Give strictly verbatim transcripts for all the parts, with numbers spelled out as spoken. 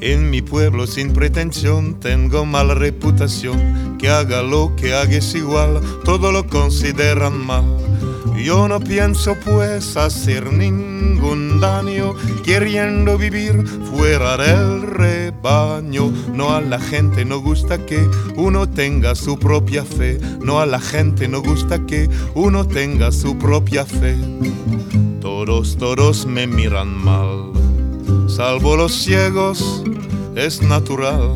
En mi pueblo sin pretensión tengo mala reputación. Que haga lo que haga es igual, todo lo consideran mal. Yo no pienso pues hacer ningún daño, queriendo vivir fuera del rebaño. No, a la gente no gusta que uno tenga su propia fe. No, a la gente no gusta que uno tenga su propia fe. Todos, todos me miran mal, salvo los ciegos, es natural.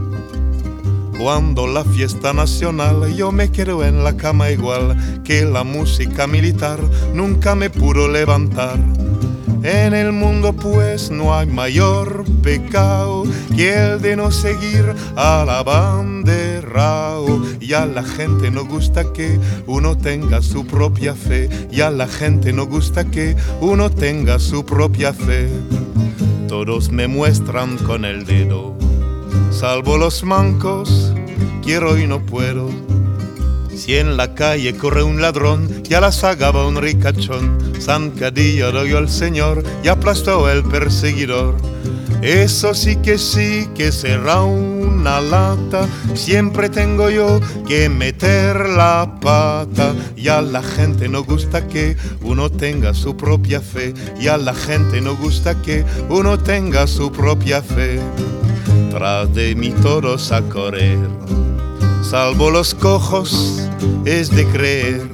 Cuando la fiesta nacional yo me quedo en la cama igual que la música militar nunca me pudo levantar. En el mundo pues no hay mayor pecado que el de no seguir al abanderao. Y a la gente no gusta que uno tenga su propia fe. Y a la gente no gusta que uno tenga su propia fe. Todos me muestran con el dedo, salvo los mancos, quiero y no puedo. Si en la calle corre un ladrón, ya la sagaba un ricachón. Zancadilla doy al señor y aplastó el perseguidor. Eso sí que sí que será una lata, siempre tengo yo que meter la pata. Y a la gente no gusta que uno tenga su propia fe. Y a la gente no gusta que uno tenga su propia fe. Tras de mí todos a correr, salvo los cojos, es de creer.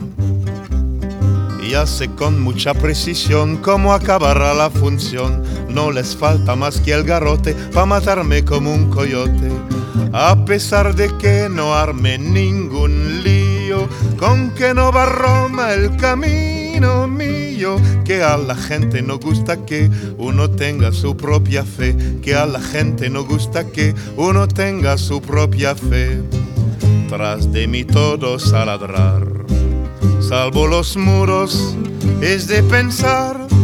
Ya sé con mucha precisión cómo acabará la función. No les falta más que el garrote pa' matarme como un coyote. A pesar de que no arme ningún lío, con que no va Roma el camino mío. Que a la gente no gusta que uno tenga su propia fe. Que a la gente no gusta que uno tenga su propia fe. Tras de mí todos a ladrar, salvo los muros, es de pensar